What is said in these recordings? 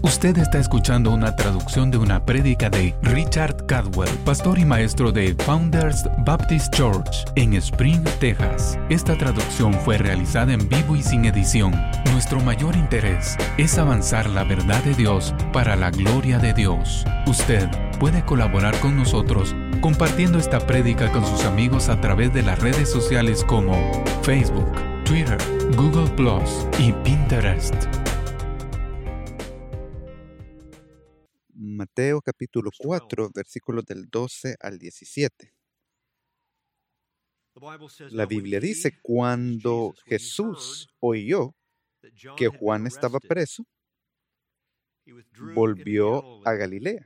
Usted está escuchando una traducción de una prédica de Richard Cadwell, pastor y maestro de Founders Baptist Church en Spring, Texas. Esta traducción fue realizada en vivo y sin edición. Nuestro mayor interés es avanzar la verdad de Dios para la gloria de Dios. Usted puede colaborar con nosotros compartiendo esta prédica con sus amigos a través de las redes sociales como Facebook, Twitter, Google Plus y Pinterest. Mateo capítulo 4, versículos del 12 al 17. La Biblia dice, cuando Jesús oyó que Juan estaba preso, volvió a Galilea.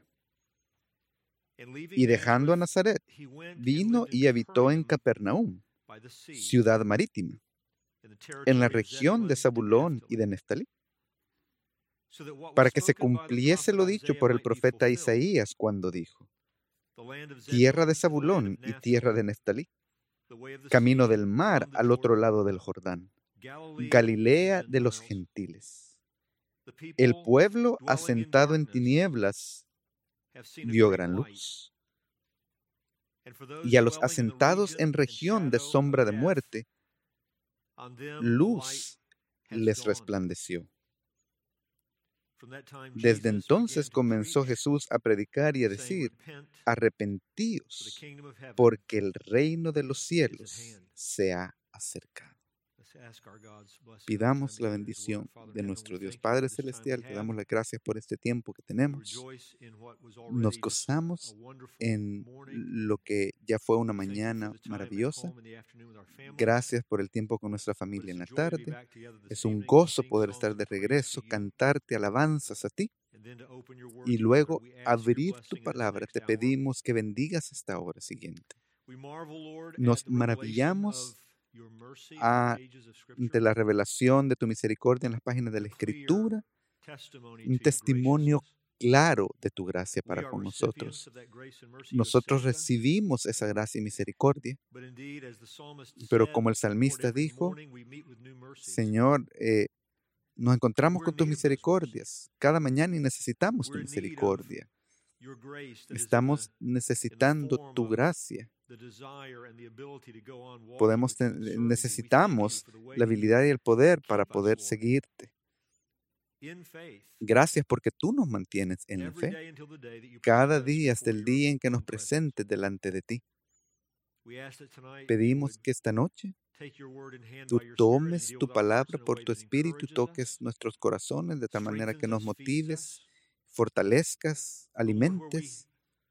Y dejando a Nazaret, vino y habitó en Capernaum, ciudad marítima, en la región de Zabulón y de Neftalí, para que se cumpliese lo dicho por el profeta Isaías cuando dijo: tierra de Zabulón y tierra de Neftalí, camino del mar al otro lado del Jordán, Galilea de los gentiles. El pueblo asentado en tinieblas vio gran luz, y a los asentados en región de sombra de muerte, luz les resplandeció. Desde entonces comenzó Jesús a predicar y a decir: arrepentíos, porque el reino de los cielos se ha acercado. Pidamos la bendición de nuestro Dios Padre Celestial. Te damos las gracias por este tiempo que tenemos. Nos gozamos en lo que ya fue una mañana maravillosa. Gracias por el tiempo con nuestra familia en la tarde. Es un gozo poder estar de regreso, cantarte alabanzas a ti y luego abrir tu palabra. Te pedimos que bendigas esta hora siguiente. Nos maravillamos ante la revelación de tu misericordia en las páginas de la Escritura, un testimonio claro de tu gracia para con nosotros. Nosotros recibimos esa gracia y misericordia, pero como el salmista dijo: Señor, nos encontramos con tus misericordias cada mañana y necesitamos tu misericordia. Estamos necesitando tu gracia. Necesitamos la habilidad y el poder para poder seguirte. Gracias porque tú nos mantienes en la fe cada día hasta el día en que nos presentes delante de ti. Pedimos que esta noche tú tomes tu palabra por tu espíritu y toques nuestros corazones de tal manera que nos motives, fortalezcas, alimentes.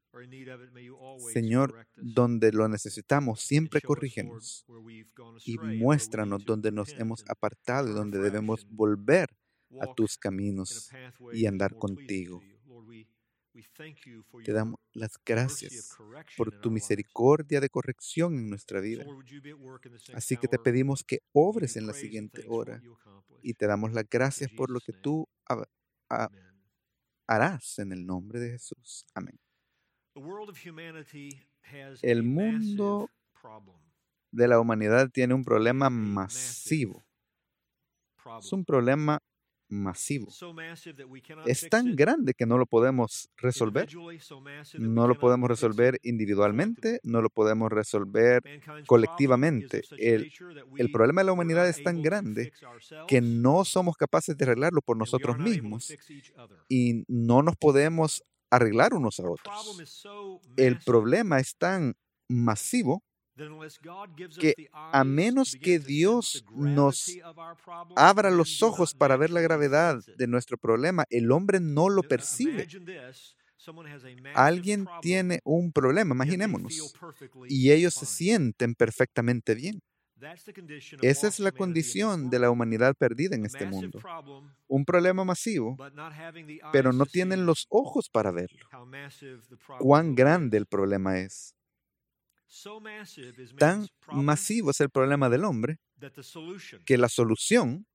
Señor, donde lo necesitamos, siempre corrígenos y muéstranos donde nos hemos apartado y donde debemos volver a tus caminos y andar contigo. Te damos las gracias por tu misericordia de corrección en nuestra vida. Así que te pedimos que obres en la siguiente hora y te damos las gracias por lo que tú harás en el nombre de Jesús. Amén. El mundo de la humanidad tiene un problema masivo. Es un problema masivo. Es tan grande que no lo podemos resolver. No lo podemos resolver individualmente, no lo podemos resolver colectivamente. El problema de la humanidad es tan grande que no somos capaces de arreglarlo por nosotros mismos y no nos podemos arreglar unos a otros. El problema es tan masivo que a menos que Dios nos abra los ojos para ver la gravedad de nuestro problema, el hombre no lo percibe. Alguien tiene un problema, imaginémonos, y ellos se sienten perfectamente bien. Esa es la condición de la humanidad perdida en este mundo. Un problema masivo, pero no tienen los ojos para verlo. Cuán grande el problema es. Tan masivo es el problema del hombre que la solución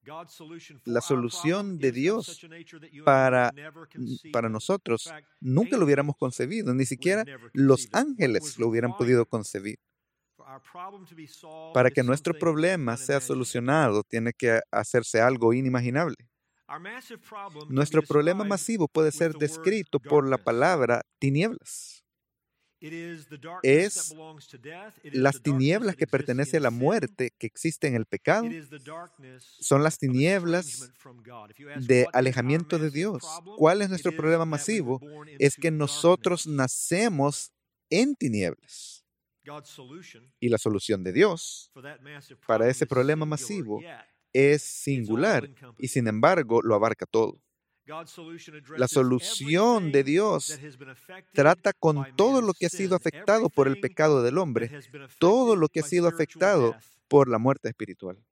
de Dios para nosotros nunca lo hubiéramos concebido, ni siquiera los ángeles lo hubieran podido concebir. Para que nuestro problema sea solucionado, tiene que hacerse algo inimaginable. Nuestro problema masivo puede ser descrito por la palabra tinieblas. Es las tinieblas que pertenecen a la muerte que existe en el pecado. Son las tinieblas de alejamiento de Dios. ¿Cuál es nuestro problema masivo? Es que nosotros nacemos en tinieblas. Y la solución de Dios para ese problema masivo es singular y sin embargo lo abarca todo. La solución de Dios trata con todo lo que ha sido afectado por el pecado del hombre, todo lo que ha sido afectado por la muerte espiritual.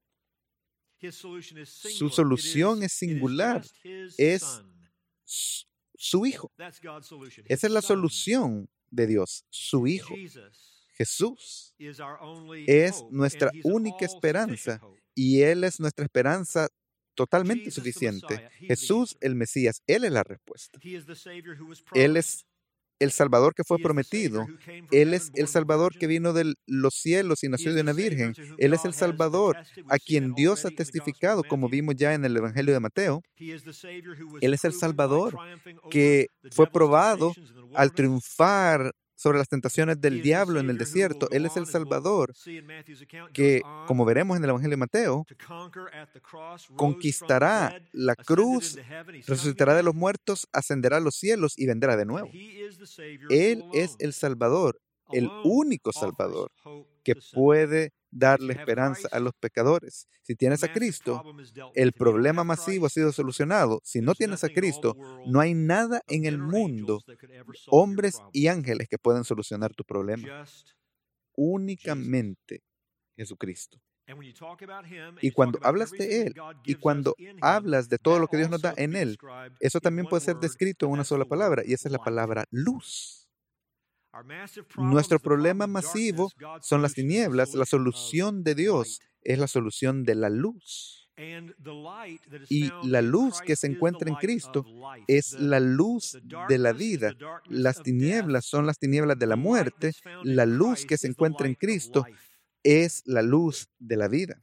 Su solución es singular, es su Hijo. Esa es la solución de Dios, su Hijo. Jesús es nuestra única esperanza y Él es nuestra esperanza totalmente suficiente. Jesús, el Mesías, Él es la respuesta. Él es el Salvador que fue prometido. Él es el Salvador que vino de los cielos y nació de una virgen. Él es el Salvador a quien Dios ha testificado, como vimos ya en el Evangelio de Mateo. Él es el Salvador que fue probado al triunfar sobre las tentaciones del diablo en el desierto. Él es el Salvador que, como veremos en el Evangelio de Mateo, conquistará la cruz, resucitará de los muertos, ascenderá a los cielos y vendrá de nuevo. Él es el Salvador, el único Salvador que puede darle esperanza a los pecadores. Si tienes a Cristo, el problema masivo ha sido solucionado. Si no tienes a Cristo, no hay nada en el mundo, hombres y ángeles, que puedan solucionar tu problema. Únicamente Jesucristo. Y cuando hablas de Él y cuando hablas de todo lo que Dios nos da en Él, eso también puede ser descrito en una sola palabra, y esa es la palabra luz. Nuestro problema masivo son las tinieblas. La solución de Dios es la solución de la luz. Y la luz que se encuentra en Cristo es la luz de la vida. Las tinieblas son las tinieblas de la muerte. La luz que se encuentra en Cristo es la luz de la vida.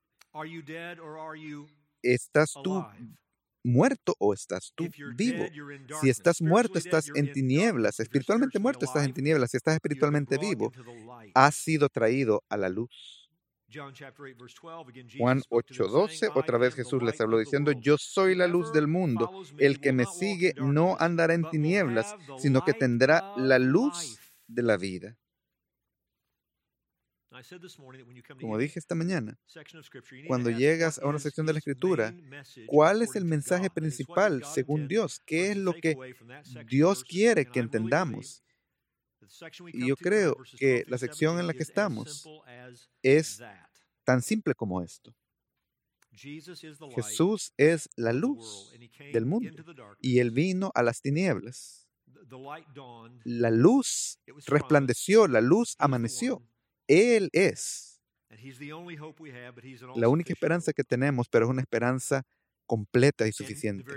¿Estás tú muerto o estás tú vivo? Si estás muerto, estás en tinieblas. Espiritualmente muerto, estás en tinieblas. Si estás espiritualmente vivo, has sido traído a la luz. Juan 8:12, otra vez Jesús les habló diciendo: yo soy la luz del mundo. El que me sigue no andará en tinieblas, sino que tendrá la luz de la vida. Como dije esta mañana, cuando llegas a una sección de la Escritura, ¿cuál es el mensaje principal según Dios? ¿Qué es lo que Dios quiere que entendamos? Y yo creo que la sección en la que estamos es tan simple como esto. Jesús es la luz del mundo y Él vino a las tinieblas. La luz resplandeció, la luz amaneció. Él es la única esperanza que tenemos, pero es una esperanza completa y suficiente.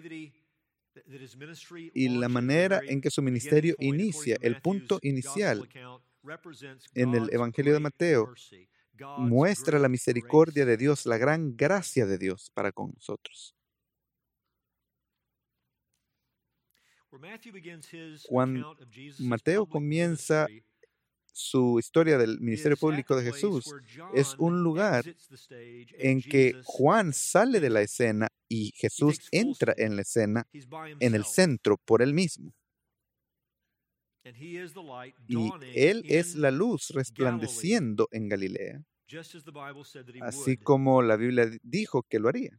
Y la manera en que su ministerio inicia, el punto inicial en el Evangelio de Mateo, muestra la misericordia de Dios, la gran gracia de Dios para con nosotros. Cuando Mateo comienza su historia del ministerio público de Jesús, es un lugar en que Juan sale de la escena y Jesús entra en la escena, en el centro, por él mismo. Y Él es la luz resplandeciendo en Galilea, así como la Biblia dijo que lo haría.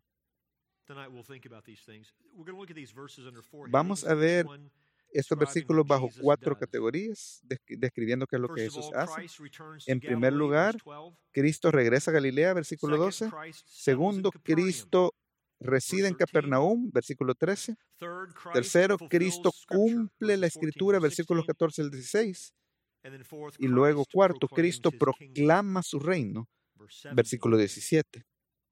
Vamos a ver estos versículos bajo 4 categorías, describiendo qué es lo que Jesús hace. En primer lugar, Cristo regresa a Galilea, versículo 12. Segundo, Cristo reside en Capernaum, versículo 13. Tercero, Cristo cumple la Escritura, versículos 14 al 16. Y luego, cuarto, Cristo proclama su reino, versículo 17.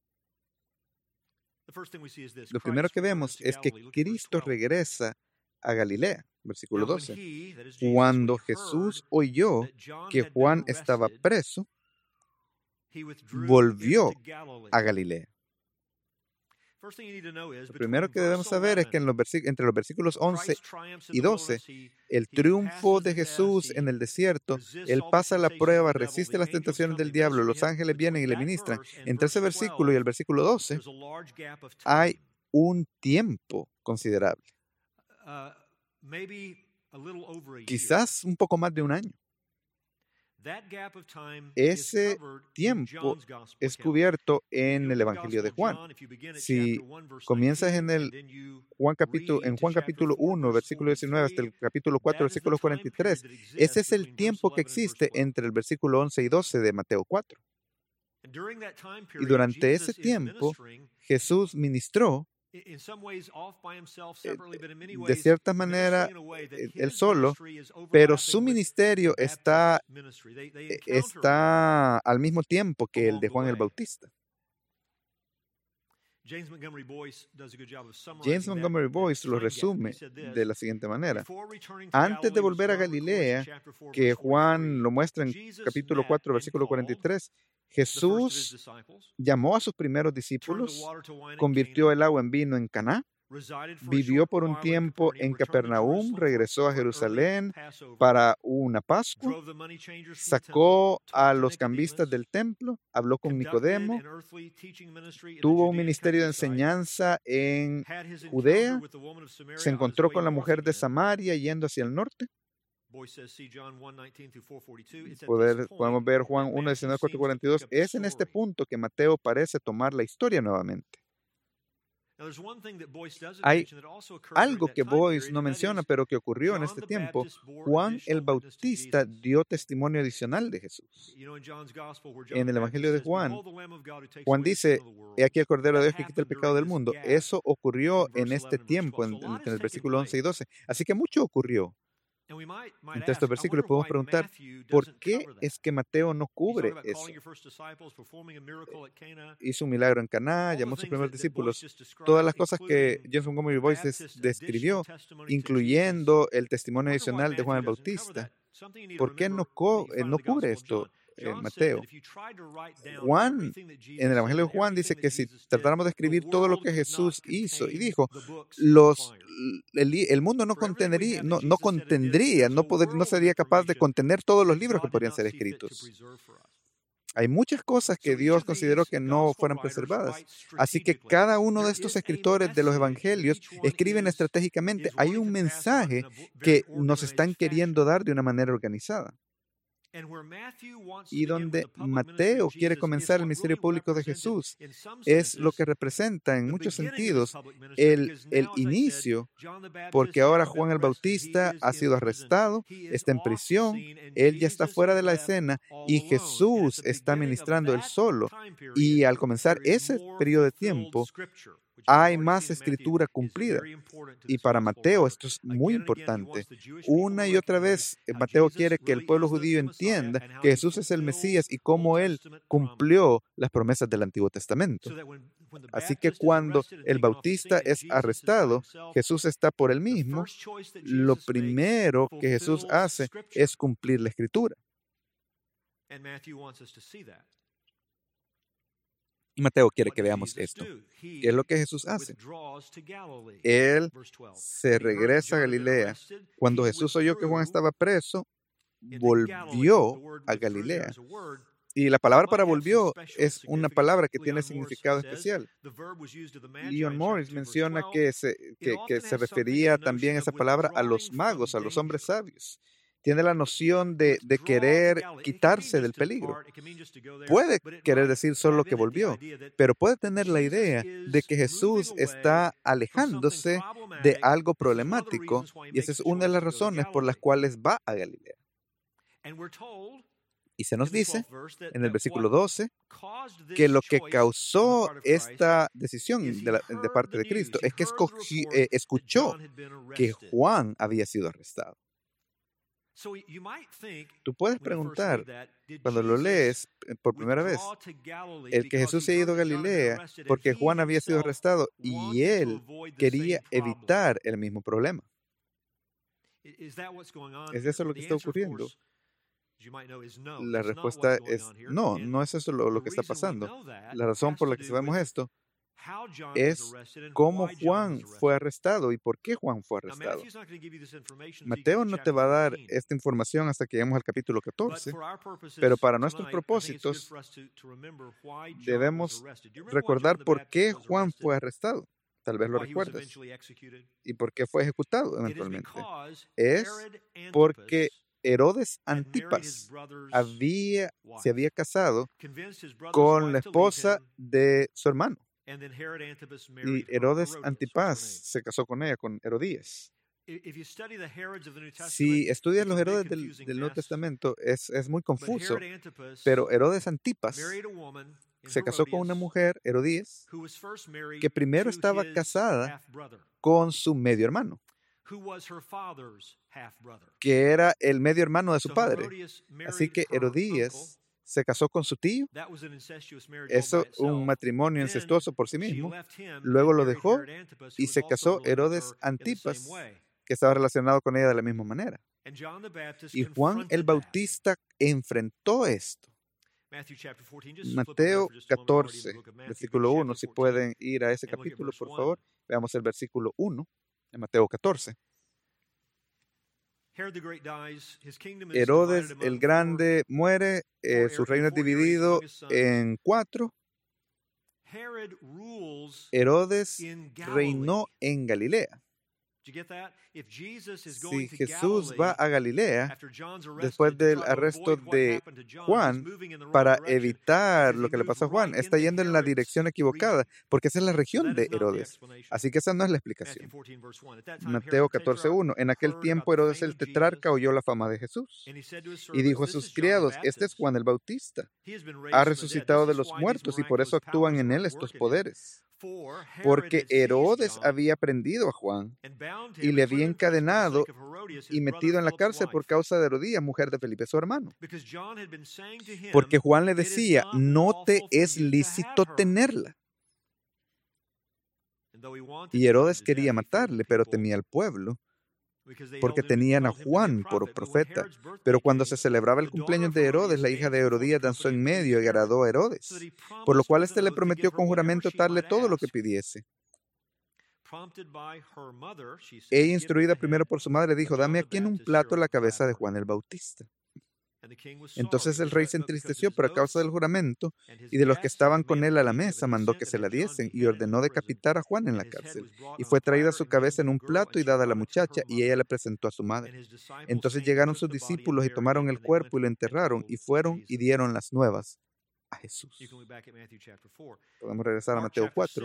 Lo primero que vemos es que Cristo regresa a Galilea, versículo 12. Cuando Jesús oyó que Juan estaba preso, volvió a Galilea. Lo primero que debemos saber es que entre los versículos 11 y 12, el triunfo de Jesús en el desierto, Él pasa la prueba, resiste las tentaciones del diablo, los ángeles vienen y le ministran. Entre ese versículo y el versículo 12 hay un tiempo considerable, quizás un poco más de un año. Ese tiempo es cubierto en el Evangelio de Juan. Si comienzas en Juan capítulo 1, versículo 19, hasta el capítulo 4, versículo 43, ese es el tiempo que existe entre el versículo 11 y 12 de Mateo 4. Y durante ese tiempo, Jesús ministró de cierta manera él solo, pero su ministerio está al mismo tiempo que el de Juan el Bautista. James Montgomery Boyce lo resume de la siguiente manera. Antes de volver a Galilea, que Juan lo muestra en capítulo 4, versículo 43, Jesús llamó a sus primeros discípulos, convirtió el agua en vino en Caná, vivió por un tiempo en Capernaum, regresó a Jerusalén para una Pascua, sacó a los cambistas del templo, habló con Nicodemo, tuvo un ministerio de enseñanza en Judea, se encontró con la mujer de Samaria yendo hacia el norte. Podemos ver Juan 1, 19, 4, 42. Es en este punto que Mateo parece tomar la historia nuevamente. Hay algo que Boyce no menciona, pero que ocurrió en este tiempo. Juan el Bautista dio testimonio adicional de Jesús. En el Evangelio de Juan, Juan dice, he aquí el Cordero de Dios que quita el pecado del mundo. Eso ocurrió en este tiempo, en el versículo 11 y 12. Así que mucho ocurrió. Entre estos versículos podemos preguntar, ¿por qué es que Mateo no cubre eso? Hizo un milagro en Caná, llamó a sus primeros discípulos. Todas las cosas que James Montgomery Boyce describió, incluyendo el testimonio adicional de Juan el Bautista. ¿Por qué no cubre esto Mateo? Juan, en el Evangelio de Juan, dice que si tratáramos de escribir todo lo que Jesús hizo y dijo, el mundo no sería capaz de contener todos los libros que podrían ser escritos. Hay muchas cosas que Dios consideró que no fueran preservadas. Así que cada uno de estos escritores de los evangelios escriben estratégicamente. Hay un mensaje que nos están queriendo dar de una manera organizada. Y donde Mateo quiere comenzar el ministerio público de Jesús es lo que representa en muchos sentidos el inicio, porque ahora Juan el Bautista ha sido arrestado, está en prisión, él ya está fuera de la escena y Jesús está ministrando él solo. Y al comenzar ese periodo de tiempo, hay más escritura cumplida. Y para Mateo esto es muy importante. Una y otra vez, Mateo quiere que el pueblo judío entienda que Jesús es el Mesías y cómo Él cumplió las promesas del Antiguo Testamento. Así que cuando el Bautista es arrestado, Jesús está por él mismo. Lo primero que Jesús hace es cumplir la Escritura. Y Mateo quiere que veamos esto. ¿Qué es lo que Jesús hace? Él se regresa a Galilea. Cuando Jesús oyó que Juan estaba preso, volvió a Galilea. Y la palabra para volvió es una palabra que tiene significado especial. Leon Morris menciona que se refería también esa palabra a los magos, a los hombres sabios. Tiene la noción de querer quitarse del peligro. Puede querer decir solo que volvió, pero puede tener la idea de que Jesús está alejándose de algo problemático, y esa es una de las razones por las cuales va a Galilea. Y se nos dice en el versículo 12 que lo que causó esta decisión de parte de Cristo es que escuchó que Juan había sido arrestado. Tú puedes preguntar, cuando lo lees por primera vez, el que Jesús se ha ido a Galilea porque Juan había sido arrestado y él quería evitar el mismo problema. ¿Es eso lo que está ocurriendo? La respuesta es no es eso lo que está pasando. La razón por la que sabemos esto es cómo Juan fue arrestado y por qué Juan fue arrestado. Mateo no te va a dar esta información hasta que lleguemos al capítulo 14, pero para nuestros propósitos debemos recordar por qué Juan fue arrestado. Tal vez lo recuerdes. ¿Y por qué fue ejecutado eventualmente? Es porque Herodes Antipas se había casado con la esposa de su hermano. Y Herodes Antipas se casó con ella, con Herodías. Si estudias los Herodes del Nuevo Testamento, es muy confuso, pero Herodes Antipas se casó con una mujer, Herodías, que primero estaba casada con su medio hermano, que era el medio hermano de su padre. Así que Herodías se casó con su tío. Eso, un matrimonio incestuoso por sí mismo. Luego lo dejó y se casó Herodes Antipas, que estaba relacionado con ella de la misma manera. Y Juan el Bautista enfrentó esto. Mateo 14, versículo 1. Si pueden ir a ese capítulo, por favor. Veamos el versículo 1 de Mateo 14. Herodes el Grande muere, su reino es dividido en 4. Herodes reinó en Galilea. Si Jesús va a Galilea después del arresto de Juan para evitar lo que le pasó a Juan, está yendo en la dirección equivocada, porque esa es la región de Herodes. Así que esa no es la explicación. Mateo 14:1. En aquel tiempo Herodes el tetrarca oyó la fama de Jesús y dijo a sus criados: este es Juan el Bautista. Ha resucitado de los muertos y por eso actúan en él estos poderes. Porque Herodes había prendido a Juan y le había encadenado y metido en la cárcel por causa de Herodías, mujer de Felipe, su hermano. Porque Juan le decía: no te es lícito tenerla. Y Herodes quería matarle, pero temía al pueblo, porque tenían a Juan por profeta. Pero cuando se celebraba el cumpleaños de Herodes, la hija de Herodías danzó en medio y agradó a Herodes, por lo cual éste le prometió con juramento darle todo lo que pidiese. Ella, instruida primero por su madre, dijo: dame aquí en un plato la cabeza de Juan el Bautista. Entonces el rey se entristeció por causa del juramento, y de los que estaban con él a la mesa mandó que se la diesen, y ordenó decapitar a Juan en la cárcel. Y fue traída su cabeza en un plato y dada a la muchacha, y ella le presentó a su madre. Entonces llegaron sus discípulos y tomaron el cuerpo y lo enterraron, y fueron y dieron las nuevas a Jesús. Podemos regresar a Mateo 4.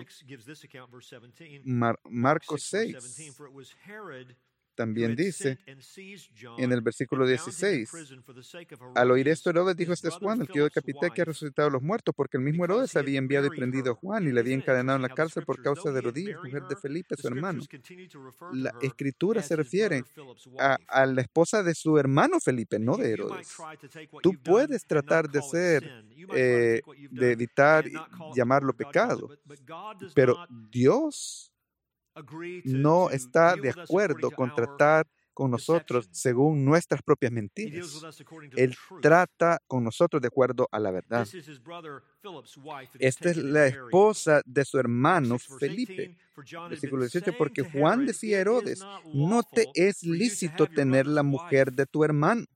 Marcos 6 también dice en el versículo 16: al oír esto, Herodes dijo: este es Juan, el que yo decapité, que ha resucitado a los muertos, porque el mismo Herodes había enviado y prendido a Juan y le había encadenado en la cárcel por causa de Herodías, mujer de Felipe, su hermano. La escritura se refiere a la esposa de su hermano Felipe, no de Herodes. Tú puedes tratar de evitar llamarlo pecado, pero Dios no está de acuerdo con tratar con nosotros según nuestras propias mentiras. Él trata con nosotros de acuerdo a la verdad. Esta es la esposa de su hermano Felipe. Versículo 18: porque Juan decía a Herodes: no te es lícito tener la mujer de tu hermano.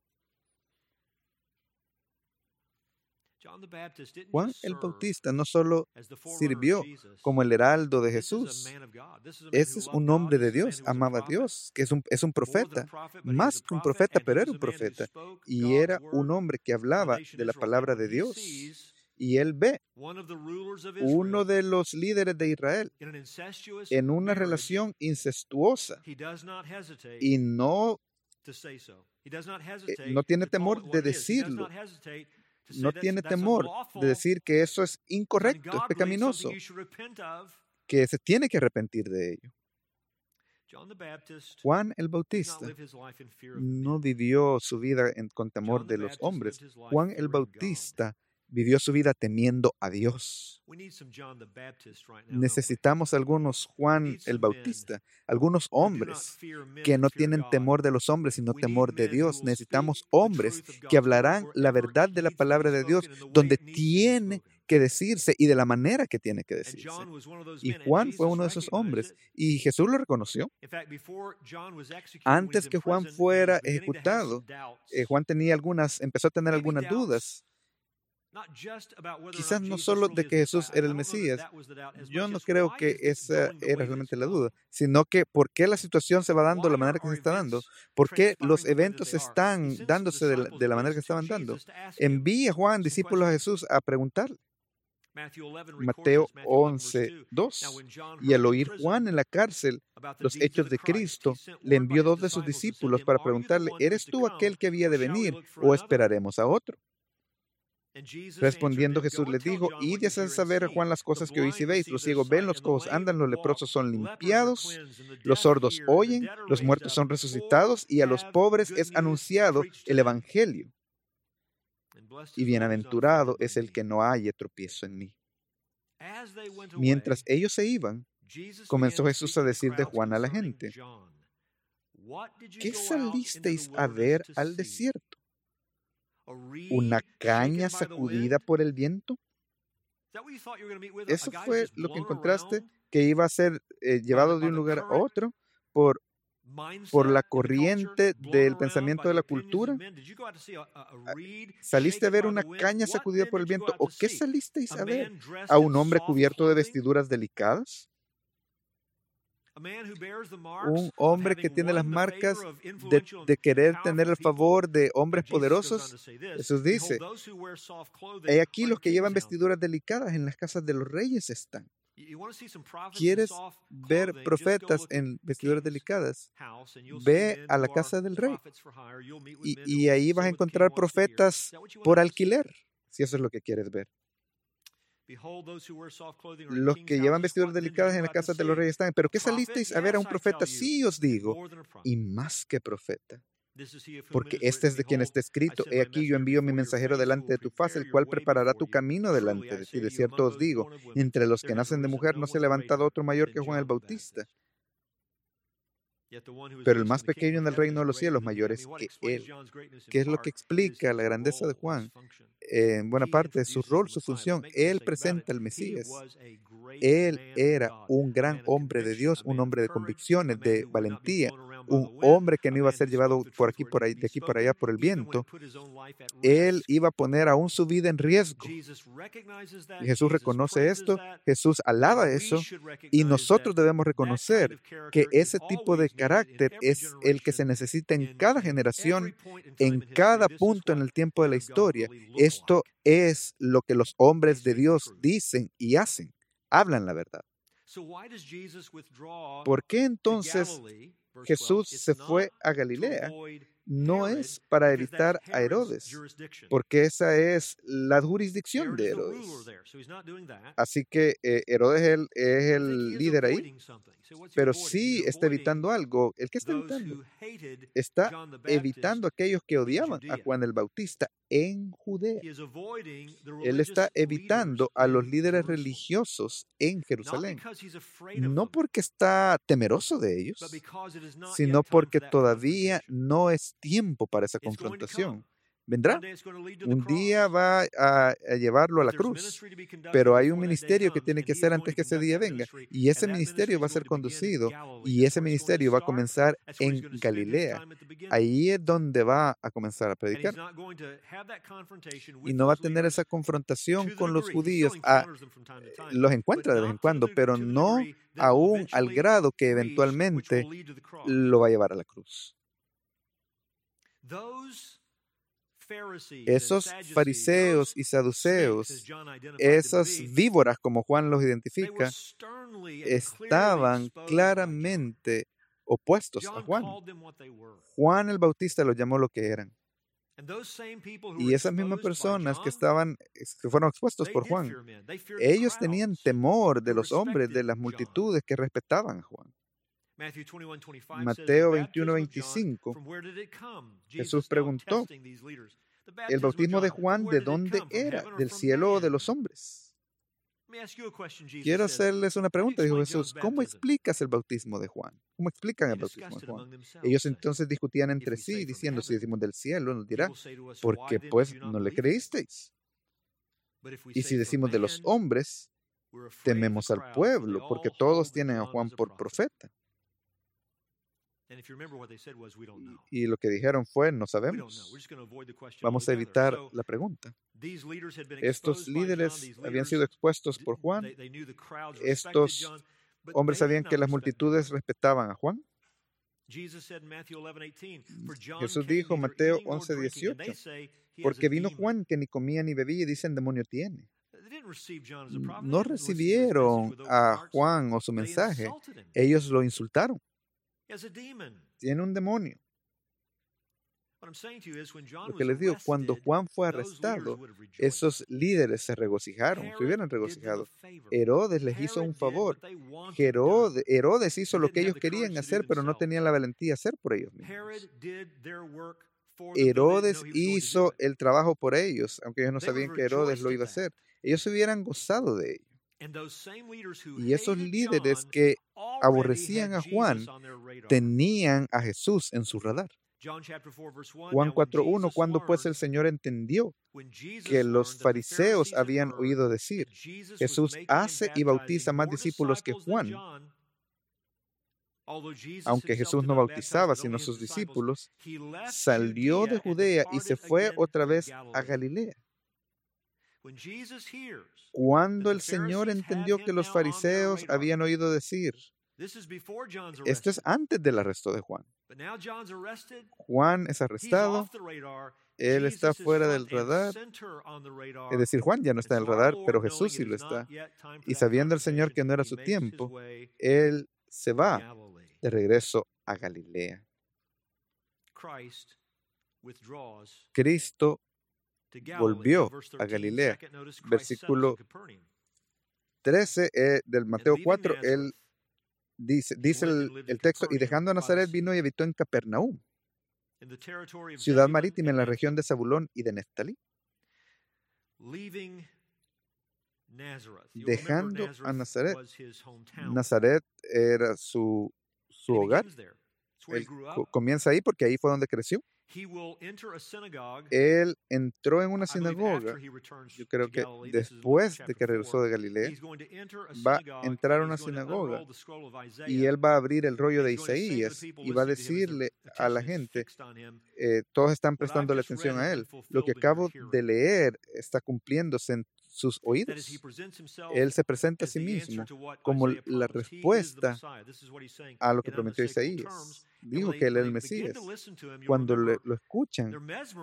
Juan el Bautista no solo sirvió como el heraldo de Jesús. Ese es un hombre de Dios, amaba a Dios, que es un profeta, más que un profeta, pero era un profeta. Y era un hombre que hablaba de la palabra de Dios. Y él ve uno de los líderes de Israel en una relación incestuosa y no tiene temor de decirlo. No tiene temor de decir que eso es incorrecto, es pecaminoso, que se tiene que arrepentir de ello. Juan el Bautista no vivió su vida con temor de los hombres. Juan el Bautista vivió su vida temiendo a Dios. Necesitamos algunos Juan el Bautista, algunos hombres que no tienen temor de los hombres, sino temor de Dios. Necesitamos hombres que hablarán la verdad de la palabra de Dios donde tiene que decirse y de la manera que tiene que decirse. Y Juan fue uno de esos hombres y Jesús lo reconoció. Antes que Juan fuera ejecutado, Juan empezó a tener algunas dudas. Quizás no solo de que Jesús era el Mesías, yo no creo que esa era realmente la duda, sino que por qué la situación se va dando de la manera que se está dando, por qué los eventos están dándose de la manera que estaban dando. Envía Juan discípulos a Jesús a preguntarle. Mateo 11:2. Y al oír Juan en la cárcel los hechos de Cristo, le envió 2 de sus discípulos para preguntarle, ¿eres tú aquel que había de venir o esperaremos a otro? Respondiendo Jesús les dijo, id y haced saber a Juan las cosas que oís y veis. Los ciegos ven, los cojos andan, los leprosos son limpiados, los sordos oyen, los muertos son resucitados y a los pobres es anunciado el evangelio. Y bienaventurado es el que no haya tropiezo en mí. Mientras ellos se iban, comenzó Jesús a decir de Juan a la gente, ¿qué salisteis a ver al desierto? ¿Una caña sacudida por el viento? ¿Eso fue lo que encontraste, que iba a ser llevado de un lugar a otro por la corriente del pensamiento de la cultura? ¿Saliste a ver una caña sacudida por el viento? ¿O qué salisteis a ver? ¿A un hombre cubierto de vestiduras delicadas? Un hombre que tiene las marcas de querer tener el favor de hombres poderosos. Jesús dice, he aquí los que llevan vestiduras delicadas en las casas de los reyes están. ¿Quieres ver profetas en vestiduras delicadas? Ve a la casa del rey y ahí vas a encontrar profetas por alquiler, si eso es lo que quieres ver. Los que llevan vestiduras delicadas en la casa de los reyes están. ¿Pero qué salisteis a ver a un profeta? Sí os digo, y más que profeta. Porque este es de quien está escrito, he aquí yo envío mi mensajero delante de tu faz, el cual preparará tu camino delante de ti. De cierto os digo, entre los que nacen de mujer no se ha levantado otro mayor que Juan el Bautista. Pero el más pequeño en el reino de los cielos mayor es que él. ¿Qué es lo que explica la grandeza de Juan? En buena parte, su rol, su función. Él presenta al Mesías. Él era un gran hombre de Dios, un hombre de convicciones, de valentía, un hombre que no iba a ser llevado por aquí, por ahí, de aquí para allá por el viento. Él iba a poner aún su vida en riesgo. Y Jesús reconoce esto, Jesús alaba eso, y nosotros debemos reconocer que ese tipo de carácter es el que se necesita en cada generación, en cada punto en el tiempo de la historia. Esto es lo que los hombres de Dios dicen y hacen. Hablan la verdad. ¿Por qué entonces Jesús se fue a Galilea? No es para evitar a Herodes, porque esa es la jurisdicción de Herodes. Así que Herodes es el líder ahí, pero sí está evitando algo. ¿El qué está evitando? Está evitando a aquellos que odiaban a Juan el Bautista en Judea. Él está evitando a los líderes religiosos en Jerusalén. No porque está temeroso de ellos, sino porque todavía no es tiempo para esa confrontación. Vendrá. Un día va a llevarlo a la cruz, pero hay un ministerio que tiene que hacer antes que ese día venga, y ese ministerio va a ser conducido, y ese ministerio va a comenzar en Galilea. Ahí es donde va a comenzar a predicar. Y no va a tener esa confrontación con los judíos. Los encuentra de vez en cuando, pero no aún al grado que eventualmente lo va a llevar a la cruz. Esos fariseos y saduceos, esas víboras como Juan los identifica, estaban claramente opuestos a Juan. Juan el Bautista los llamó lo que eran. Y esas mismas personas que fueron expuestos por Juan, ellos tenían temor de los hombres, de las multitudes que respetaban a Juan. Mateo 21:25, Jesús preguntó, ¿el bautismo de Juan de dónde era? ¿Del cielo o de los hombres? Quiero hacerles una pregunta, dijo Jesús. ¿Cómo explicas el bautismo de Juan? ¿Cómo explican el bautismo de Juan? Ellos entonces discutían entre sí, diciendo, si decimos del cielo, nos dirá, ¿por qué pues no le creísteis? Y si decimos de los hombres, tememos al pueblo, porque todos tienen a Juan por profeta. Y lo que dijeron fue, no sabemos. Vamos a evitar la pregunta. Estos líderes habían sido expuestos por Juan. Estos hombres sabían que las multitudes respetaban a Juan. Jesús dijo, Mateo 11:18, porque vino Juan que ni comía ni bebía y dicen demonio tiene. No recibieron a Juan o su mensaje. Ellos lo insultaron. Tiene un demonio. Lo que les digo, cuando Juan fue arrestado, esos líderes se regocijaron, se hubieran regocijado. Herodes les hizo un favor. Herodes hizo lo que ellos querían hacer, pero no tenían la valentía de hacer por ellos mismos. Herodes hizo el trabajo por ellos, aunque ellos no sabían que Herodes lo iba a hacer. Ellos se hubieran gozado de ello. Y esos líderes que aborrecían a Juan tenían a Jesús en su radar. Juan 4:1, cuando pues el Señor entendió que los fariseos habían oído decir, Jesús hace y bautiza más discípulos que Juan, aunque Jesús no bautizaba sino sus discípulos, salió de Judea y se fue otra vez a Galilea. Cuando el Señor entendió que los fariseos habían oído decir, esto es antes del arresto de Juan. Juan es arrestado, él está fuera del radar, es decir, Juan ya no está en el radar, pero Jesús sí lo está. Y sabiendo el Señor que no era su tiempo, él se va de regreso a Galilea. Cristo volvió a Galilea. Versículo 13 del Mateo 4, él dice el texto, y dejando a Nazaret vino y habitó en Capernaum, ciudad marítima en la región de Zabulón y de Neftalí. Dejando a Nazaret. Nazaret era su hogar. Él comienza ahí porque ahí fue donde creció. Él entró en una sinagoga. Yo creo que después de que regresó de Galilea, va a entrar a una sinagoga y él va a abrir el rollo de Isaías y va a decirle a la gente, todos están prestándole atención a él. Lo que acabo de leer está cumpliéndose en sus oídos. Él se presenta a sí mismo como la respuesta a lo que prometió Isaías. Dijo que él es el Mesías. Cuando lo escuchan,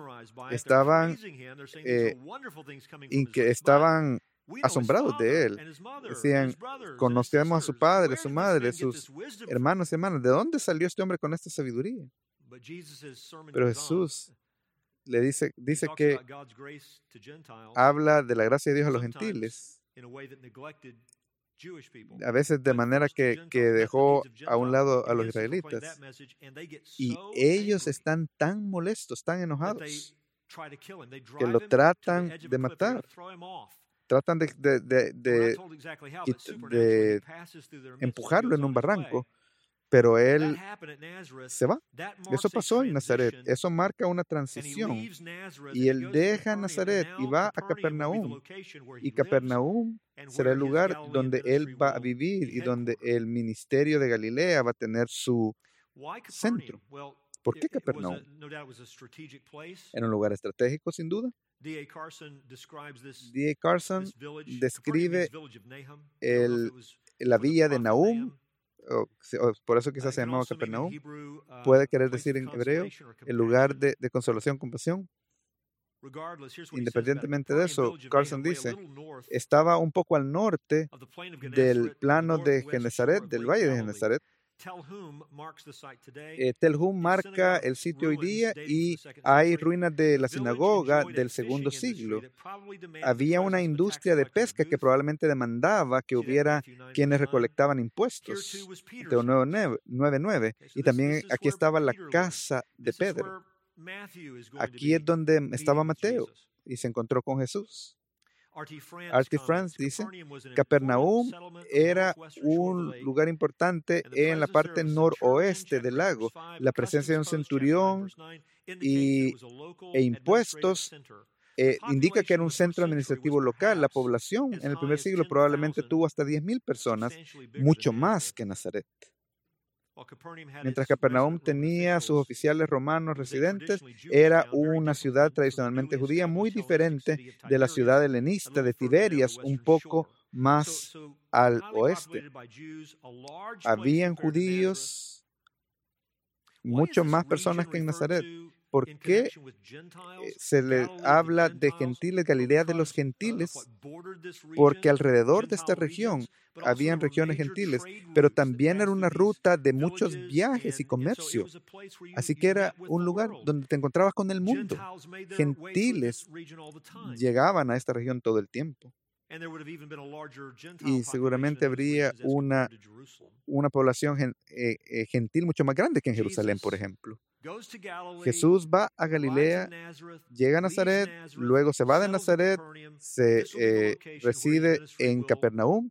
estaban asombrados de él. Decían, conocemos a su padre, su madre, sus hermanos y hermanas. ¿De dónde salió este hombre con esta sabiduría? Pero Jesús le dice que habla de la gracia de Dios a los gentiles, a veces de manera que dejó a un lado a los israelitas, y ellos están tan molestos, tan enojados, que lo tratan de matar, tratan de empujarlo en un barranco, pero él se va. Eso pasó en Nazaret. Eso marca una transición. Y él deja Nazaret y va a Capernaum. Y Capernaum será el lugar donde él va a vivir y donde el ministerio de Galilea va a tener su centro. ¿Por qué Capernaum? Era un lugar estratégico, sin duda. D.A. Carson describe la villa de Nahum. Por eso quizás se llamaba Capernaum. Puede querer decir en hebreo el lugar de consolación, compasión. Independientemente de eso, Carson dice, estaba un poco al norte del plano de Genesaret, del valle de Genesaret. Tel Hum marca el sitio hoy día y hay ruinas de la sinagoga del segundo siglo. Había una industria de pesca que probablemente demandaba que hubiera quienes recolectaban impuestos. Mateo 9:9. Y también aquí estaba la casa de Pedro. Aquí es donde estaba Mateo y se encontró con Jesús. R.T. France dice, Capernaum era un lugar importante en la parte noroeste del lago. La presencia de un centurión e impuestos indica que era un centro administrativo local. La población en el primer siglo probablemente tuvo hasta 10,000 personas, mucho más que Nazaret. Mientras Capernaum tenía sus oficiales romanos residentes, era una ciudad tradicionalmente judía muy diferente de la ciudad helenista de Tiberias, un poco más al oeste. Habían judíos, mucho más personas que en Nazaret. ¿Por qué se le habla de gentiles, Galilea de los gentiles? Porque alrededor de esta región habían regiones gentiles, pero también era una ruta de muchos viajes y comercio. Así que era un lugar donde te encontrabas con el mundo. Gentiles llegaban a esta región todo el tiempo. Y seguramente habría una población gentil mucho más grande que en Jerusalén, por ejemplo. Jesús va a Galilea, llega a Nazaret, luego se va de Nazaret, se reside en Capernaum,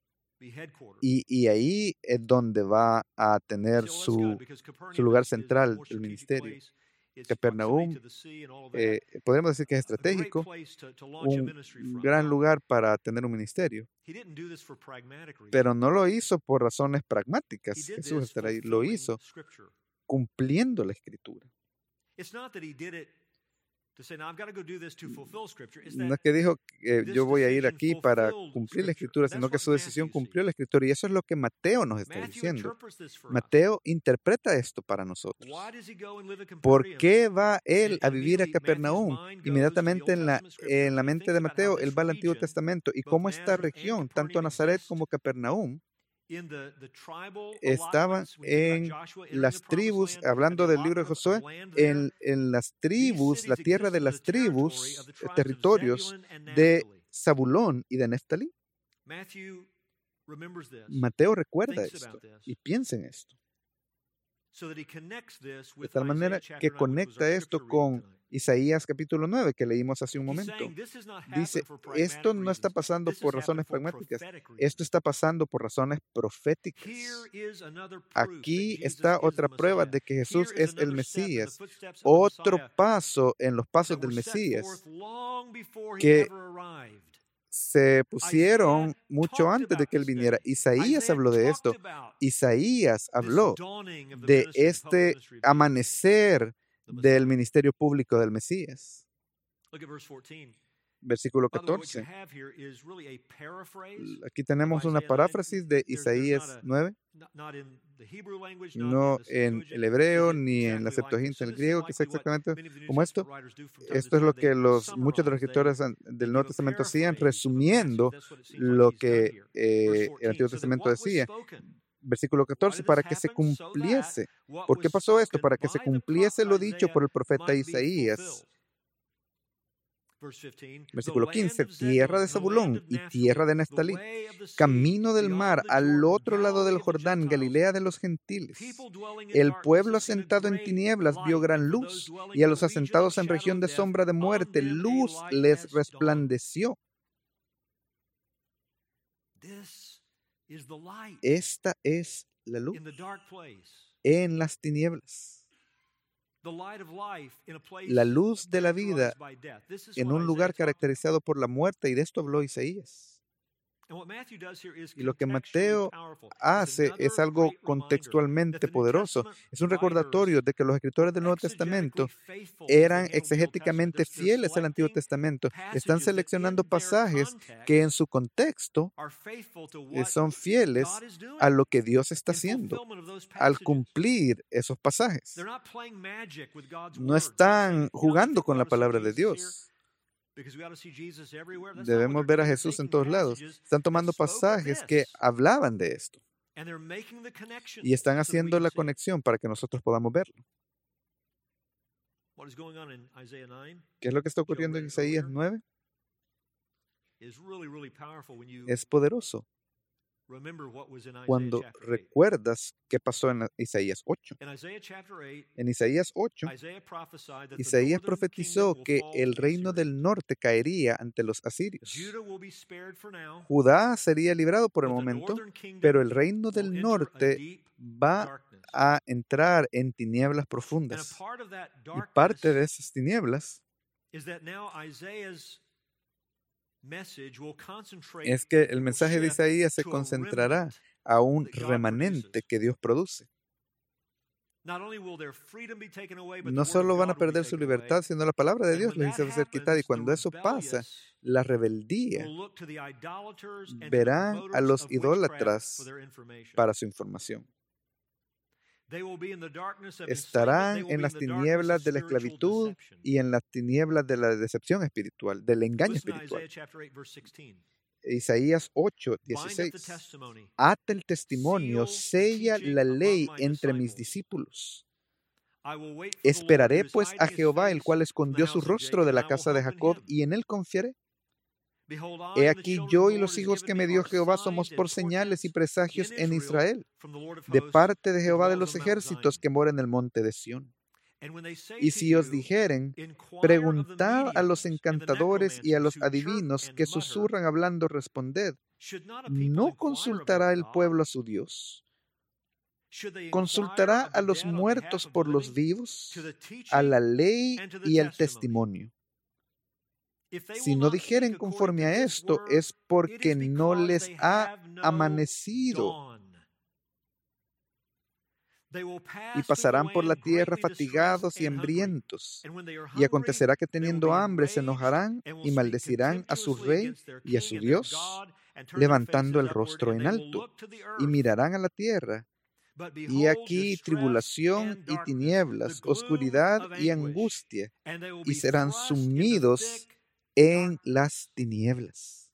y ahí es donde va a tener su lugar central del ministerio. Capernaum, podemos decir que es estratégico, un gran lugar para tener un ministerio. Pero no lo hizo por razones pragmáticas. Jesús estará ahí, lo hizo cumpliendo la Escritura. No es que dijo que yo voy a ir aquí para cumplir la Escritura, sino que su decisión cumplió la Escritura. Y eso es lo que Mateo nos está diciendo. Mateo interpreta esto para nosotros. ¿Por qué va él a vivir a Capernaum? Inmediatamente en la mente de Mateo, él va al Antiguo Testamento. Y cómo esta región, tanto Nazaret como Capernaum, estaban en las tribus, hablando del libro de Josué, en las tribus, la tierra de las tribus, territorios de Zabulón y de Neftalí. Mateo recuerda esto y piensa en esto. De tal manera que conecta esto con Isaías capítulo 9 que leímos hace un momento. Dice, esto no está pasando por razones pragmáticas, esto está pasando por razones proféticas. Aquí está otra prueba de que Jesús es el Mesías, otro paso en los pasos del Mesías que se pusieron mucho antes de que Él viniera. Isaías habló de esto. Isaías habló de este amanecer del ministerio público del Mesías. Versículo 14. Aquí tenemos una paráfrasis de Isaías 9. No en el hebreo ni en la Septuaginta, en el griego, que es exactamente como esto. Esto es lo que muchos de los escritores del Nuevo Testamento hacían, resumiendo lo que el Antiguo Testamento decía. Versículo 14, para que se cumpliese. ¿Por qué pasó esto? Para que se cumpliese lo dicho por el profeta Isaías. Versículo 15, tierra de Zabulón y tierra de Neftalí, camino del mar, al otro lado del Jordán, Galilea de los gentiles. El pueblo asentado en tinieblas vio gran luz, y a los asentados en región de sombra de muerte, luz les resplandeció. Esta es la luz en las tinieblas. La luz de la vida en un lugar caracterizado por la muerte, y de esto habló Isaías. Y lo que Mateo hace es algo contextualmente poderoso. Es un recordatorio de que los escritores del Nuevo Testamento eran exegéticamente fieles al Antiguo Testamento. Están seleccionando pasajes que en su contexto son fieles a lo que Dios está haciendo al cumplir esos pasajes. No están jugando con la palabra de Dios. Debemos ver a Jesús en todos lados. Están tomando pasajes que hablaban de esto y están haciendo la conexión para que nosotros podamos verlo. ¿Qué es lo que está ocurriendo en Isaías 9? Es poderoso cuando recuerdas qué pasó en Isaías 8. En Isaías 8, Isaías profetizó que el reino del norte caería ante los asirios. Judá sería librado por el momento, pero el reino del norte va a entrar en tinieblas profundas. Y parte de esas tinieblas es que el mensaje de Isaías se concentrará a un remanente que Dios produce. No solo van a perder su libertad, sino la palabra de Dios les hizo ser quitada. Y cuando eso pasa, la rebeldía, verán a los idólatras para su información. Estarán en las tinieblas de la esclavitud y en las tinieblas de la decepción espiritual, del engaño espiritual. Isaías 8:16. Ata el testimonio, sella la ley entre mis discípulos. Esperaré pues a Jehová, el cual escondió su rostro de la casa de Jacob, y en él confiaré. He aquí yo y los hijos que me dio Jehová somos por señales y presagios en Israel, de parte de Jehová de los ejércitos que mora en el monte de Sión. Y si os dijeren, preguntad a los encantadores y a los adivinos que susurran hablando, responded, ¿no consultará el pueblo a su Dios? ¿Consultará a los muertos por los vivos, a la ley y al testimonio? Si no dijeren conforme a esto, es porque no les ha amanecido. Y pasarán por la tierra fatigados y hambrientos. Y acontecerá que teniendo hambre se enojarán y maldecirán a su rey y a su Dios, levantando el rostro en alto, y mirarán a la tierra. Y aquí tribulación y tinieblas, oscuridad y angustia, y serán sumidos en las tinieblas.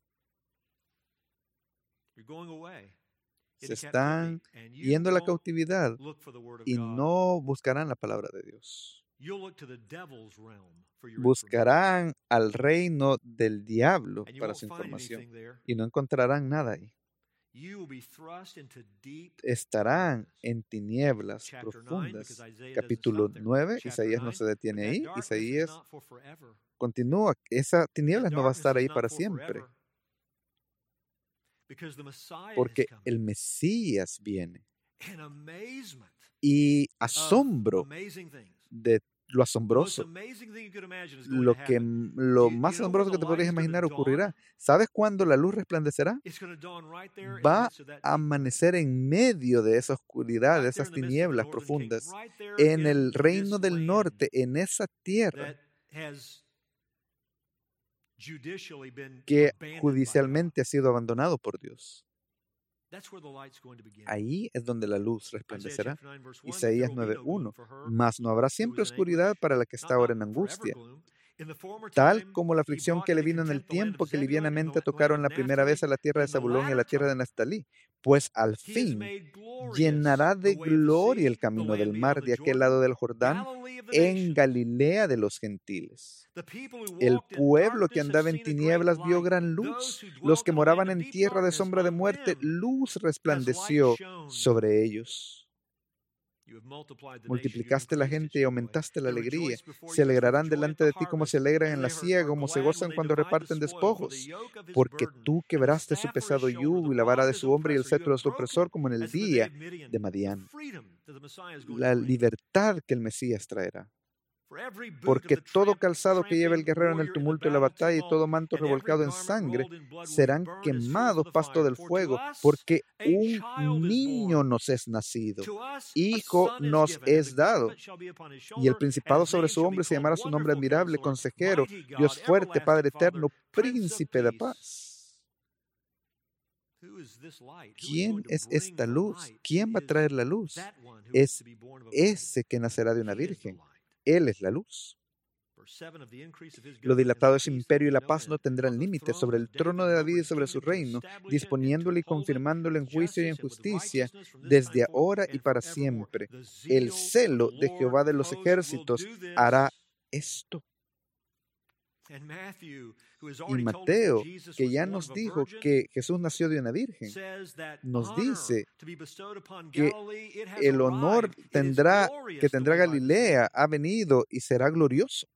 Se están yendo a la cautividad y no buscarán la palabra de Dios. Buscarán al reino del diablo para su información y no encontrarán nada ahí. Estarán en tinieblas profundas. Capítulo 9, Isaías no se detiene ahí. Isaías continúa. Esa tinieblas no va a estar ahí para siempre. Porque el Mesías viene. Y asombro de lo asombroso. Lo más asombroso que te podrías imaginar ocurrirá. ¿Sabes cuándo la luz resplandecerá? Va a amanecer en medio de esa oscuridad, de esas tinieblas profundas, en el reino del norte, en esa tierra que judicialmente ha sido abandonado por Dios. Ahí es donde la luz resplandecerá. Isaías 9:1. Mas no habrá siempre oscuridad para la que está ahora en angustia, tal como la aflicción que le vino en el tiempo que livianamente tocaron la primera vez a la tierra de Zabulón y a la tierra de Neftalí, pues al fin llenará de gloria el camino del mar de aquel lado del Jordán, en Galilea de los gentiles. El pueblo que andaba en tinieblas vio gran luz. Los que moraban en tierra de sombra de muerte, luz resplandeció sobre ellos. Multiplicaste la gente y aumentaste la alegría. Se alegrarán delante de ti como se alegran en la siega, como se gozan cuando reparten despojos. Porque tú quebraste su pesado yugo y la vara de su hombre y el cetro de su opresor, como en el día de Madián. La libertad que el Mesías traerá. Porque todo calzado que lleva el guerrero en el tumulto de la batalla y todo manto revolcado en sangre serán quemados pasto del fuego, porque un niño nos es nacido, hijo nos es dado, y el principado sobre su hombro se llamará su nombre admirable, consejero, Dios fuerte, Padre eterno, príncipe de paz. ¿Quién es esta luz? ¿Quién va a traer la luz? Es ese que nacerá de una virgen. Él es la luz. Lo dilatado de su imperio y la paz no tendrán límite sobre el trono de David y sobre su reino, disponiéndolo y confirmándolo en juicio y en justicia, desde ahora y para siempre. El celo de Jehová de los ejércitos hará esto. Y Mateo, que ya nos dijo que Jesús nació de una virgen, nos dice que el honor que tendrá Galilea ha venido y será glorioso.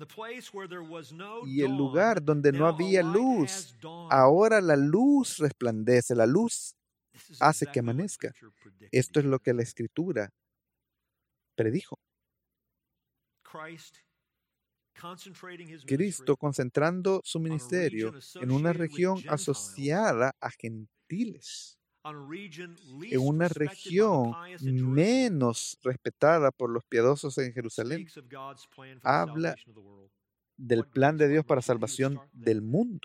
Y el lugar donde no había luz, ahora la luz resplandece, la luz hace que amanezca. Esto es lo que la Escritura predijo. Cristo concentrando su ministerio en una región asociada a gentiles, en una región menos respetada por los piadosos en Jerusalén, habla del plan de Dios para salvación del mundo.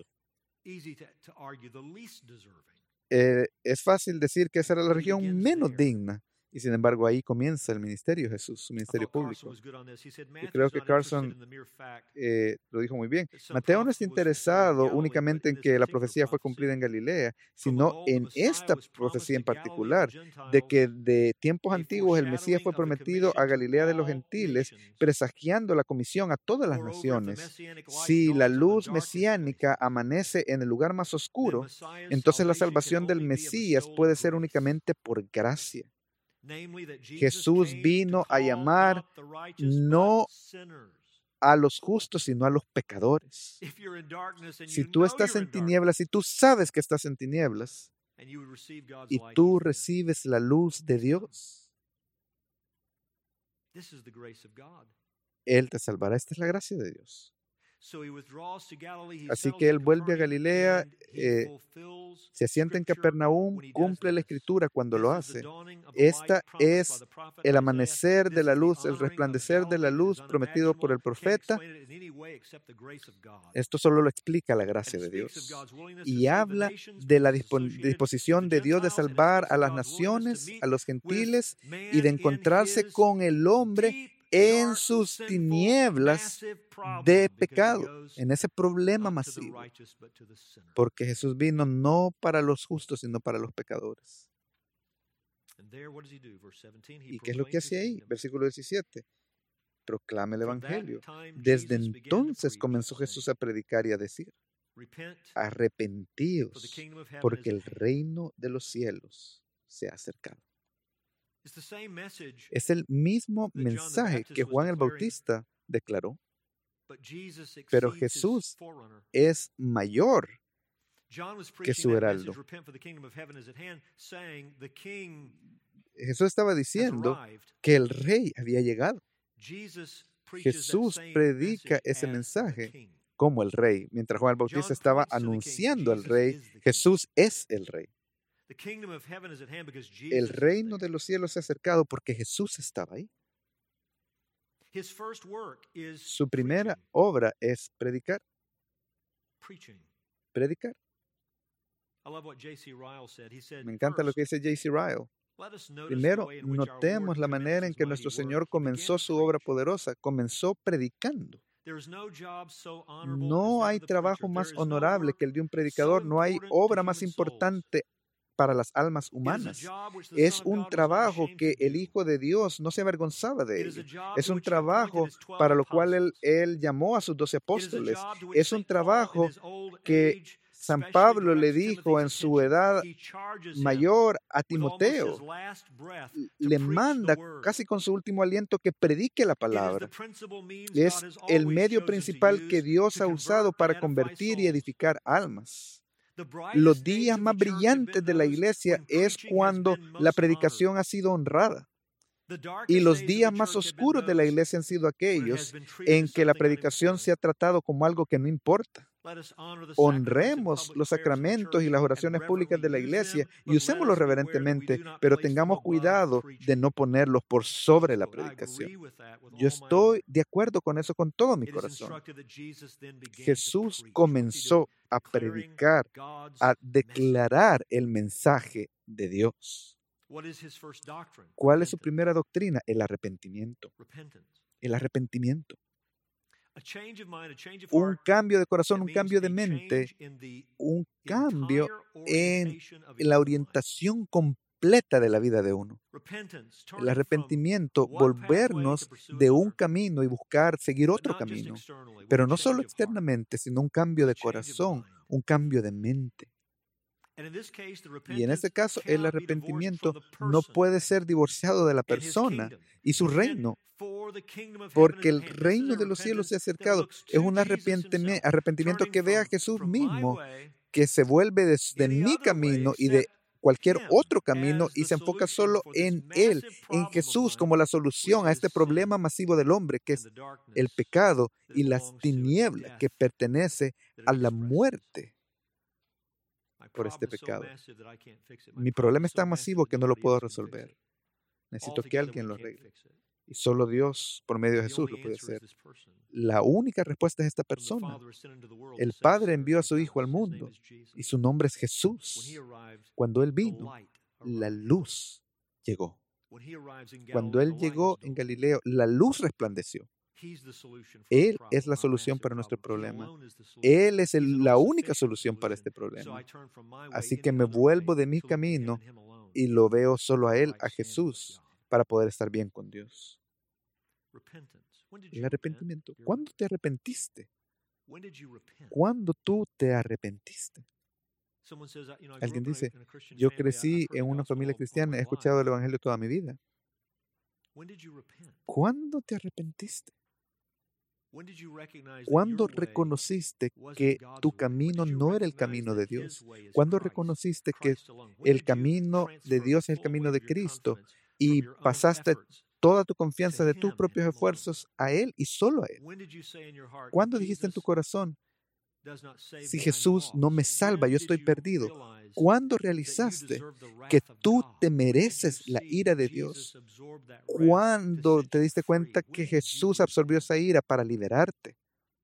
Es fácil decir que esa era la región menos digna, y sin embargo ahí comienza el ministerio de Jesús, su ministerio público. Yo creo que Carson lo dijo muy bien. Mateo no está interesado únicamente en que la profecía fue cumplida en Galilea, sino en esta profecía en particular, de que de tiempos antiguos el Mesías fue prometido a Galilea de los gentiles, presagiando la comisión a todas las naciones. Si la luz mesiánica amanece en el lugar más oscuro, entonces la salvación del Mesías puede ser únicamente por gracia. Jesús vino a llamar no a los justos, sino a los pecadores. Si tú estás en tinieblas y tú sabes que estás en tinieblas y tú recibes la luz de Dios, Él te salvará. Esta es la gracia de Dios. Así que Él vuelve a Galilea, se asienta en Capernaum, cumple la Escritura cuando lo hace. Esta es el amanecer de la luz, el resplandecer de la luz prometido por el profeta. Esto solo lo explica la gracia de Dios. Y habla de la disposición de Dios de salvar a las naciones, a los gentiles, y de encontrarse con el hombre en sus tinieblas de pecado, en ese problema masivo, porque Jesús vino no para los justos, sino para los pecadores. ¿Y qué es lo que hace ahí? Versículo 17. Proclama el Evangelio. Desde entonces comenzó Jesús a predicar y a decir: arrepentíos, porque el reino de los cielos se ha acercado. Es el mismo mensaje que Juan el Bautista declaró, pero Jesús es mayor que su heraldo. Jesús estaba diciendo que el rey había llegado. Jesús predica ese mensaje como el rey. Mientras Juan el Bautista estaba anunciando al rey, Jesús es el rey. El reino de los cielos se ha acercado porque Jesús estaba ahí. Su primera obra es predicar. Predicar. Me encanta lo que dice J.C. Ryle. Primero, notemos la manera en que nuestro Señor comenzó su obra poderosa. Comenzó predicando. No hay trabajo más honorable que el de un predicador. No hay obra más importante para las almas humanas. Es un trabajo que el Hijo de Dios no se avergonzaba de él. Es un trabajo para lo cual él llamó a sus 12 apóstoles. Es un trabajo que San Pablo le dijo en su edad mayor a Timoteo. Le manda casi con su último aliento que predique la palabra. Es el medio principal que Dios ha usado para convertir y edificar almas. Los días más brillantes de la iglesia es cuando la predicación ha sido honrada. Y los días más oscuros de la iglesia han sido aquellos en que la predicación se ha tratado como algo que no importa. Honremos los sacramentos y las oraciones públicas de la iglesia y usémoslos reverentemente, pero tengamos cuidado de no ponerlos por sobre la predicación. Yo estoy de acuerdo con eso con todo mi corazón. Jesús comenzó a predicar, a declarar el mensaje de Dios. ¿Cuál es su primera doctrina? El arrepentimiento. El arrepentimiento. Un cambio de corazón, un cambio de mente, un cambio en la orientación completa de la vida de uno. El arrepentimiento, volvernos de un camino y buscar seguir otro camino, pero no solo externamente, sino un cambio de corazón, un cambio de mente. Y en este caso, el arrepentimiento no puede ser divorciado de la persona y su reino, porque el reino de los cielos se ha acercado. Es un arrepentimiento que ve a Jesús mismo, que se vuelve de mi camino y de cualquier otro camino y se enfoca solo en Él, en Jesús como la solución a este problema masivo del hombre, que es el pecado y las tinieblas que pertenece a la muerte por este pecado. Mi problema es tan masivo que no lo puedo resolver. Necesito que alguien lo arregle. Y solo Dios, por medio de Jesús, lo puede hacer. La única respuesta es esta persona. El Padre envió a su Hijo al mundo y su nombre es Jesús. Cuando Él vino, la luz llegó. Cuando Él llegó en Galileo, la luz resplandeció. Él es la solución para nuestro problema. Él es la única solución para este problema. Así que me vuelvo de mi camino y lo veo solo a Él, a Jesús, para poder estar bien con Dios. El arrepentimiento. ¿Cuándo te arrepentiste? ¿Cuándo tú te arrepentiste? Alguien dice, yo crecí en una familia cristiana, he escuchado el Evangelio toda mi vida. ¿Cuándo te arrepentiste? ¿Cuándo reconociste que tu camino no era el camino de Dios? ¿Cuándo reconociste que el camino de Dios es el camino de Cristo y pasaste toda tu confianza de tus propios esfuerzos a Él y solo a Él? ¿Cuándo dijiste en tu corazón, si Jesús no me salva, yo estoy perdido? ¿Cuándo realizaste que tú te mereces la ira de Dios? ¿Cuándo te diste cuenta que Jesús absorbió esa ira para liberarte?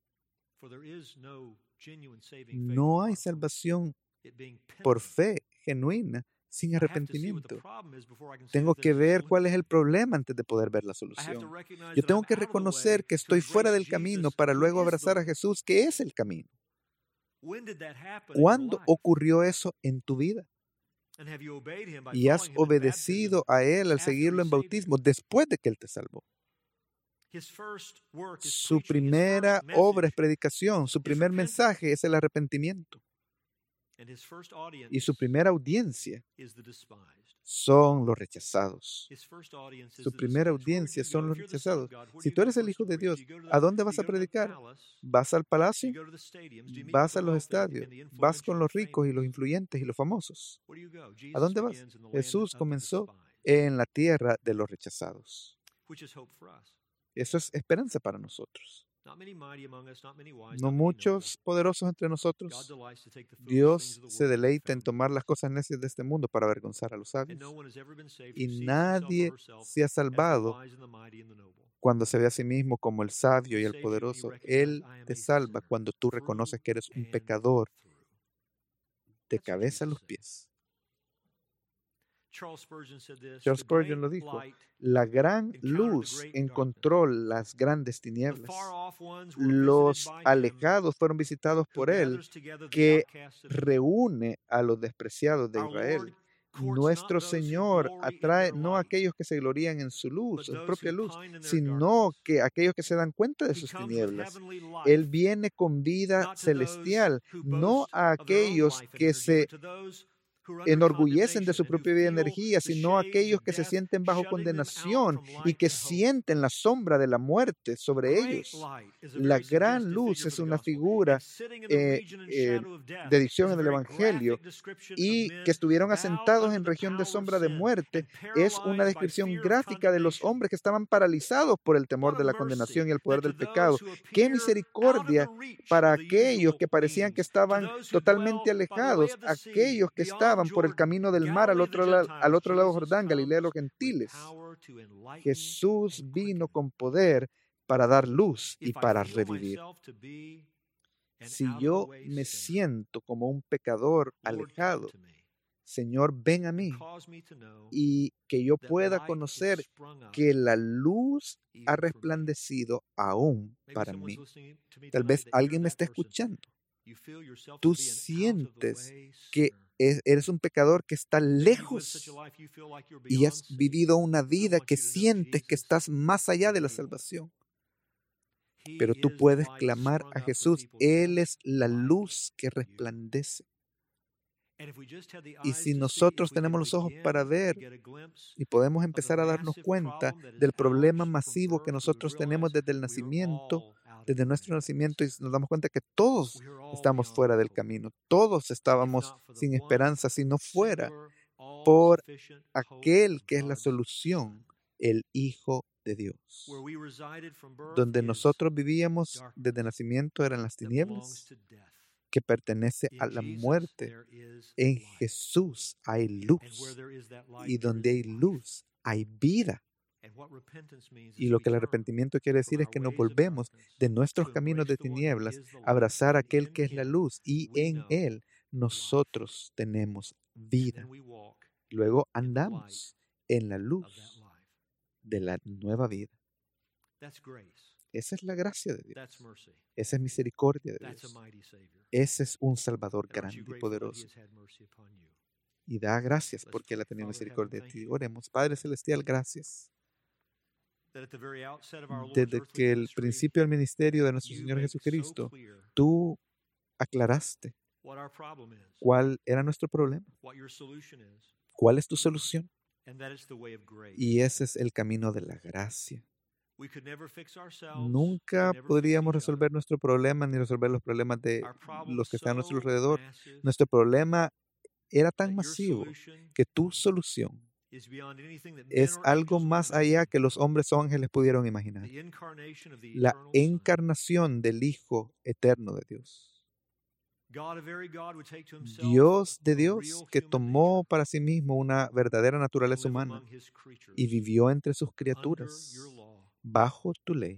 No hay salvación por fe genuina sin arrepentimiento. Tengo que ver cuál es el problema antes de poder ver la solución. Yo tengo que reconocer que estoy fuera del camino para luego abrazar a Jesús, que es el camino. ¿Cuándo ocurrió eso en tu vida? Y has obedecido a Él al seguirlo en bautismo después de que Él te salvó. Su primera obra es predicación, su primer mensaje es el arrepentimiento. Y su primera audiencia son los rechazados. Su primera audiencia son los rechazados. Si tú eres el Hijo de Dios, ¿a dónde vas a predicar? ¿Vas al palacio? ¿Vas a los estadios? ¿Vas con los ricos y los influyentes y los famosos? ¿A dónde vas? Jesús comenzó en la tierra de los rechazados. Eso es esperanza para nosotros. No muchos poderosos entre nosotros. Dios se deleita en tomar las cosas necias de este mundo para avergonzar a los sabios. Y nadie se ha salvado cuando se ve a sí mismo como el sabio y el poderoso. Él te salva cuando tú reconoces que eres un pecador de cabeza a los pies. Charles Spurgeon lo dijo, la gran luz encontró las grandes tinieblas. Los alejados fueron visitados por Él, que reúne a los despreciados de Israel. Nuestro Señor atrae no a aquellos que se glorían en su luz, en su propia luz, sino que aquellos que se dan cuenta de sus tinieblas. Él viene con vida celestial, no a aquellos que se enorgullecen de su propia vida y energía, sino aquellos que se sienten bajo condenación y que sienten la sombra de la muerte sobre ellos. La gran luz es una figura de dicción en el Evangelio, y que estuvieron asentados en región de sombra de muerte es una descripción gráfica de los hombres que estaban paralizados por el temor de la condenación y el poder del pecado. ¡Qué misericordia para aquellos que parecían que estaban totalmente alejados, aquellos que estaban por el camino del mar al otro lado Jordán, Galilea de los gentiles! Jesús vino con poder para dar luz y para revivir. Si yo me siento como un pecador alejado, Señor, ven a mí, y que yo pueda conocer que la luz ha resplandecido aún para mí. Tal vez alguien me esté escuchando. Tú sientes que eres un pecador que está lejos y has vivido una vida que sientes que estás más allá de la salvación. Pero tú puedes clamar a Jesús. Él es la luz que resplandece. Y si nosotros tenemos los ojos para ver y podemos empezar a darnos cuenta del problema masivo que nosotros tenemos desde el nacimiento, desde nuestro nacimiento, y nos damos cuenta que todos estamos fuera del camino, todos estábamos sin esperanza si no fuera por aquel que es la solución, el Hijo de Dios. Donde nosotros vivíamos desde nacimiento eran las tinieblas, que pertenece a la muerte. En Jesús hay luz, y donde hay luz hay vida. Y lo que el arrepentimiento quiere decir es que nos volvemos de nuestros caminos de tinieblas a abrazar a aquel que es la luz, y en Él nosotros tenemos vida. Luego andamos en la luz de la nueva vida. Esa es la gracia de Dios. Esa es misericordia de Dios. Ese es un Salvador grande y poderoso. Y da gracias porque Él ha tenido misericordia de ti. Oremos. Padre Celestial, gracias. Desde que el principio del ministerio de nuestro Señor Jesucristo, tú aclaraste cuál era nuestro problema, cuál es tu solución. Y ese es el camino de la gracia. Nunca podríamos resolver nuestro problema ni resolver los problemas de los que están a nuestro alrededor. Nuestro problema era tan masivo que tu solución es algo más allá que los hombres o ángeles pudieron imaginar. La encarnación del Hijo eterno de Dios. Dios de Dios que tomó para sí mismo una verdadera naturaleza humana y vivió entre sus criaturas bajo tu ley.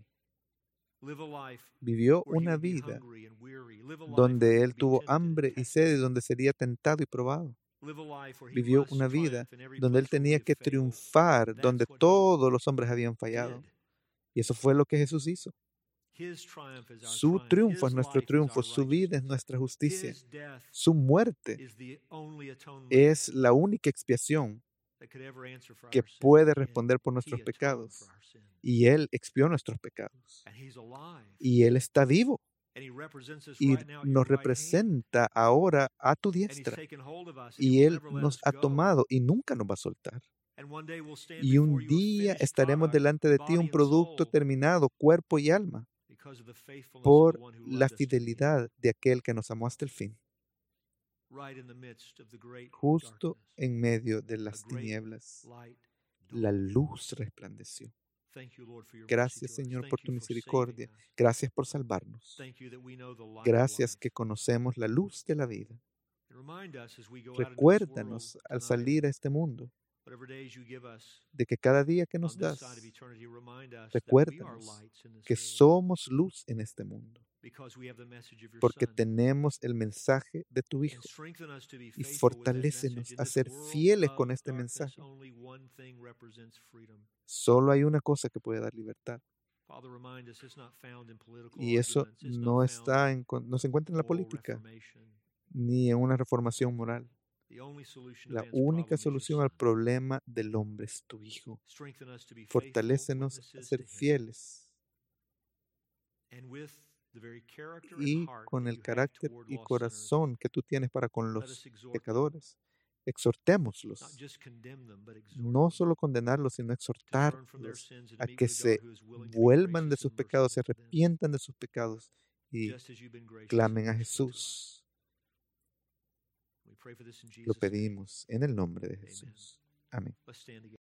Vivió una vida donde Él tuvo hambre y sed y donde sería tentado y probado. Vivió una vida donde Él tenía que triunfar, donde todos los hombres habían fallado. Y eso fue lo que Jesús hizo. Su triunfo es nuestro triunfo, su vida es nuestra justicia. Su muerte es la única expiación que puede responder por nuestros pecados. Y Él expió nuestros pecados. Y Él está vivo. Y nos representa ahora a tu diestra. Y Él nos ha tomado y nunca nos va a soltar. Y un día estaremos delante de ti un producto terminado, cuerpo y alma, por la fidelidad de aquel que nos amó hasta el fin. Justo en medio de las tinieblas, la luz resplandeció. Gracias, Señor, por tu misericordia. Gracias por salvarnos. Gracias que conocemos la luz de la vida. Recuérdanos al salir a este mundo de que cada día que nos das, recuérdanos que somos luz en este mundo, porque tenemos el mensaje de tu Hijo, y fortalécenos a ser fieles con este mensaje. Solo hay una cosa que puede dar libertad, y eso no se encuentra en la política ni en una reformación moral. La única solución al problema del hombre es tu Hijo. Fortalécenos a ser fieles y con el carácter y corazón que tú tienes para con los pecadores. Exhortémoslos, no solo condenarlos, sino exhortarlos a que se vuelvan de sus pecados, se arrepientan de sus pecados y clamen a Jesús. Lo pedimos en el nombre de Jesús. Amén.